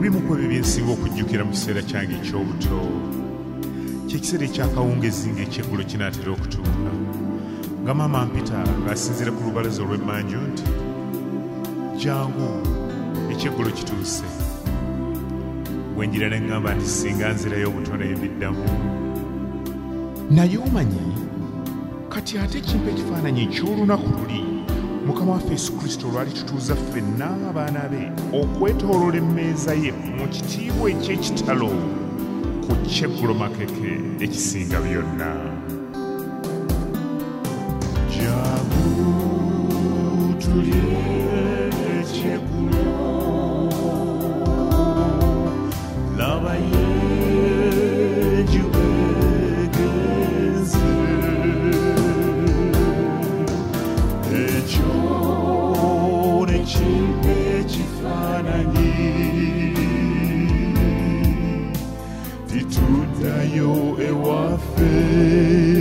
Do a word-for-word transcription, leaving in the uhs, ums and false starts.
ebimu ku ebyo byensinga okujjukira mu kiseera kyange ekyobuto kyekiseera ekyakawungezi ng'ekyeggulo kinaatera okutuuka nga maama mpita ng'asinziira ku lubalaza olw'emmanju nti jangu ekyeggulo kituuse. Wenjira ne ŋŋamba nti singa nzirayo obutono ebiddamu. Naye omanyi kati ate kimpa ekifaananyi eky'olunaku luli Mukama waffe Yesu Kristo lwali tutuuza ffenna abaana be okwetooloola emmeeza ye mu kitiibwa eky'ekitalo ku kyeggulo makeke ekisinga byonna. Jangu tulye ekyeggulo, laba yenju egenze, ekyo ne kimpa ekifaananyi tituddayo ewaffe.